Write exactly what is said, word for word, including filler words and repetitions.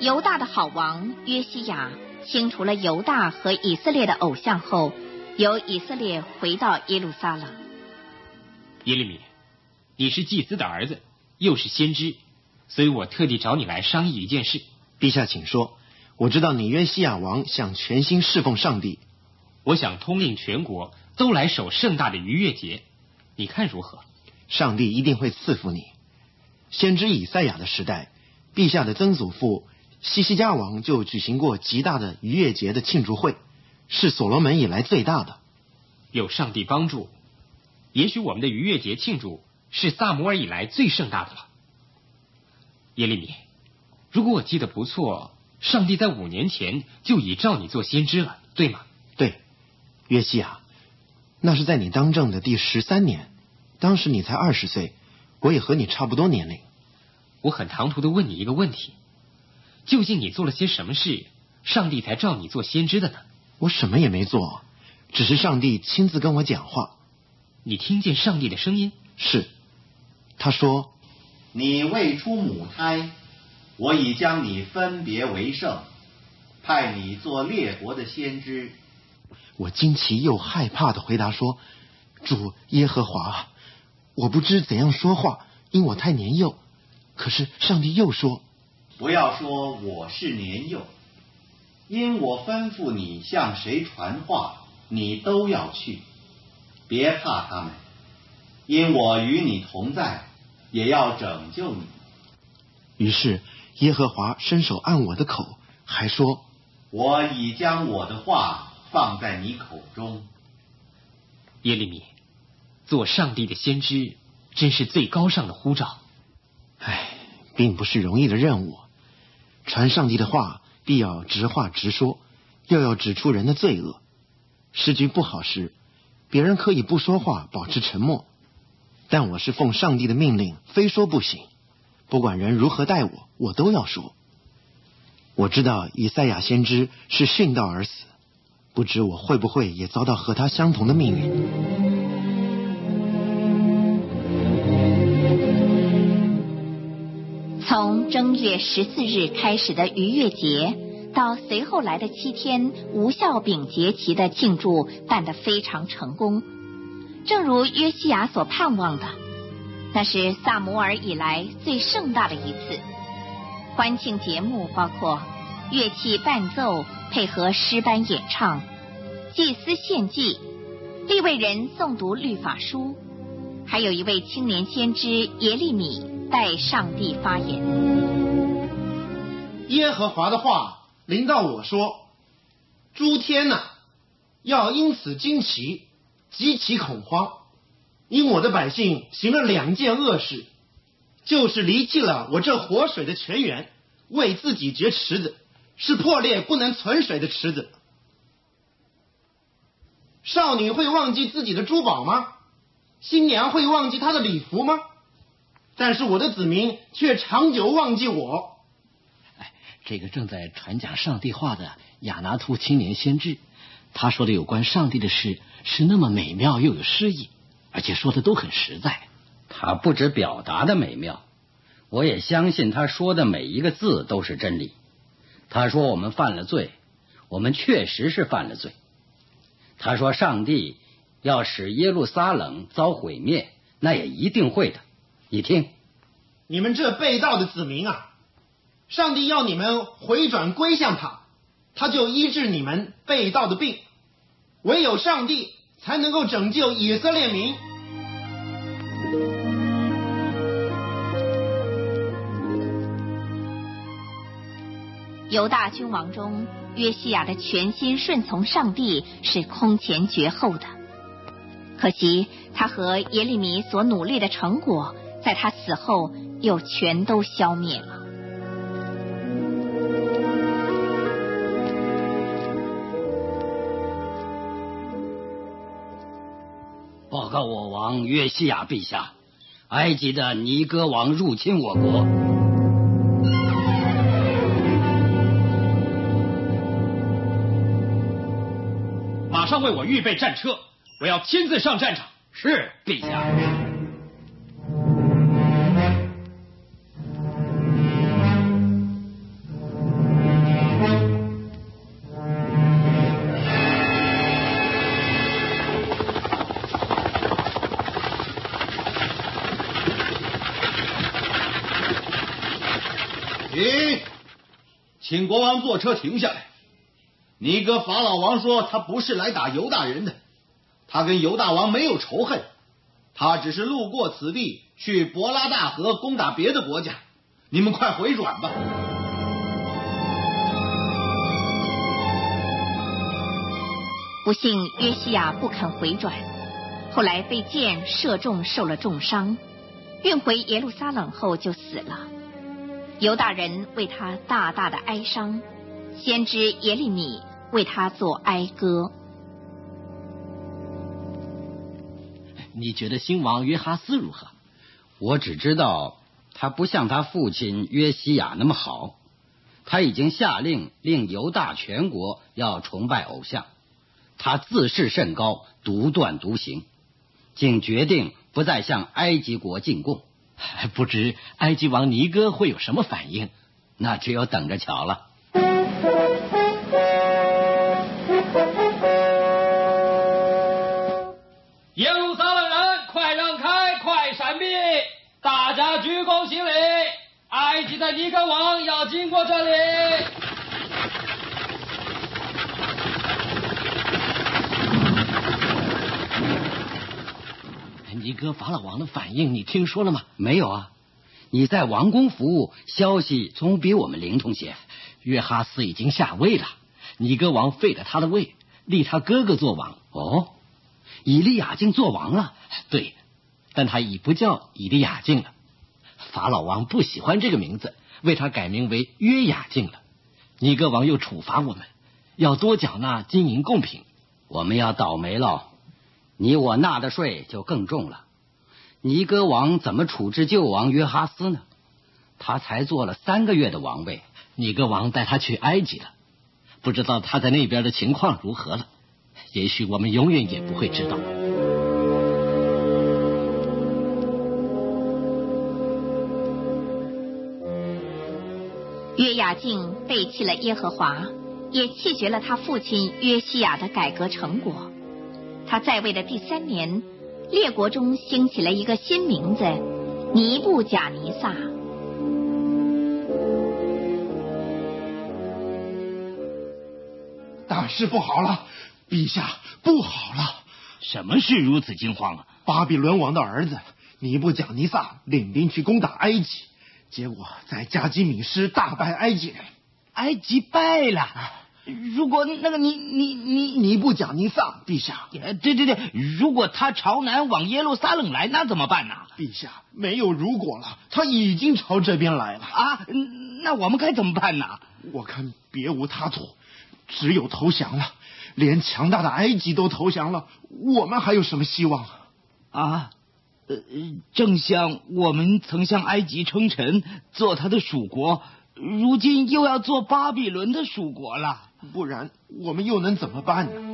犹大的好王约西亚清除了犹大和以色列的偶像后，由以色列回到耶路撒冷。 耶利米，你是祭司的儿子，又是先知，所以我特地找你来商议一件事。 陛下请说。我知道你约西亚王想全心侍奉上帝， 我想通令全国都来守盛大的逾越节，你看如何？ 上帝一定会赐福你。先知以赛亚的时代，陛下的曾祖父西西家王就举行过极大的逾越节的庆祝会，是所罗门以来最大的。 有上帝帮助，也许我们的逾越节庆祝是撒母耳以来最盛大的了。耶利米，如果我记得不错，上帝在五年前就已召你做先知了，对吗？ 对，约西亚，那是在你当政的第十三年，当时你才二十岁，我也和你差不多年龄。 我很唐突的问你一个问题，究竟你做了些什么事，上帝才召你做先知的呢？ 我什么也没做，只是上帝亲自跟我讲话。 你听见上帝的声音？ 是，他说： 你未出母胎，我已将你分别为圣，派你做列国的先知。 我惊奇又害怕的回答说：主耶和华，我不知怎样说话，因我太年幼。可是上帝又说： 不要说我是年幼，因我吩咐你向谁传话，你都要去，别怕他们，因我与你同在，也要拯救你。 于是耶和华伸手按我的口，还说： 我已将我的话放在你口中。 耶利米，做上帝的先知真是最高尚的呼召。 唉，并不是容易的任务。传上帝的话，必要直话直说，又要指出人的罪恶。时局不好时，别人可以不说话，保持沉默，但我是奉上帝的命令，非说不行。不管人如何待我，我都要说。我知道以赛亚先知是殉道而死，不知我会不会也遭到和他相同的命运。 从正月十四日开始的逾越节，到随后来的七天无酵饼节期的庆祝，办得非常成功。正如约西亚所盼望的，那是撒母耳以来最盛大的一次。欢庆节目包括乐器伴奏配合诗班演唱，祭司献祭，利未人诵读律法书，还有一位青年先知耶利米代上帝发言。 耶和华的话临到我说：诸天哪、啊，要因此惊奇，极其恐慌，因我的百姓行了两件恶事，就是离弃了我这活水的泉源，为自己掘池子，是破裂不能存水的池子。少女会忘记自己的珠宝吗？新娘会忘记她的礼服吗？但是我的子民却长久忘记我。 哎，这个正在传讲上帝话的亚拿突青年先知，他说的有关上帝的事是那么美妙又有诗意，而且说的都很实在。 他不止表达的美妙，我也相信他说的每一个字都是真理。他说我们犯了罪，我们确实是犯了罪。他说上帝要使耶路撒冷遭毁灭，那也一定会的。你听， 你们这背道的子民啊，上帝要你们回转归向他，他就医治你们背道的病。唯有上帝才能够拯救以色列民。 犹大君王中，约西亚的全心顺从上帝是空前绝后的。可惜他和耶利米所努力的成果，在他死后又全都消灭了。 报告我王约西亚陛下，埃及的尼哥王入侵我国。 马上为我预备战车，我要亲自上战场。 是，陛下。 停！请国王坐车停下来。尼哥法老王说他不是来打犹大人的，他跟犹大王没有仇恨，他只是路过此地，去伯拉大河攻打别的国家。你们快回转吧。 不幸约西亚不肯回转，后来被箭射中，受了重伤，运回耶路撒冷后就死了。犹大人为他大大的哀伤，先知耶利米为他作哀歌。 你觉得新王约哈斯如何？ 我只知道他不像他父亲约西亚那么好，他已经下令令犹大全国要崇拜偶像，他自视甚高，独断独行，竟决定不再向埃及国进贡。 不知埃及王尼哥会有什么反应？ 那只有等着瞧了。 耶路撒冷人，快让开，快闪避！大家鞠躬行礼，埃及的尼哥王要经过这里。 尼哥法老王的反应你听说了吗？ 没有啊，你在王宫服务，消息总比我们灵通些。 约哈斯已经下位了，尼哥王废了他的位，立他哥哥做王。 哦，以利亚敬做王了？ 对，但他已不叫以利亚敬了。法老王不喜欢这个名字，为他改名为约雅敬了。尼哥王又处罚我们，要多缴纳金银贡品。 我们要倒霉了，你我纳的税就更重了。尼哥王怎么处置旧王约哈斯呢？他才做了三个月的王位， 尼哥王带他去埃及了，不知道他在那边的情况如何了。也许我们永远也不会知道。 约雅敬背弃了耶和华，也弃绝了他父亲约西亚的改革成果。他在位的第三年，列国中兴起了一个新名字尼布甲尼撒。 大事不好了，陛下，不好了！ 什么事如此惊慌啊？ 巴比伦王的儿子尼布甲尼撒领兵去攻打埃及，结果在加基米施大败埃及人。 埃及败了？如果那个尼尼尼尼布甲尼撒，陛下。 对对对，如果他朝南往耶路撒冷来，那怎么办呢？ 陛下，没有如果了，他已经朝这边来了啊！那我们该怎么办呢？ 我看别无他途，只有投降了。连强大的埃及都投降了，我们还有什么希望啊？ 啊，呃，正像我们曾向埃及称臣，做他的属国，如今又要做巴比伦的属国了。 不然我们又能怎么办呢？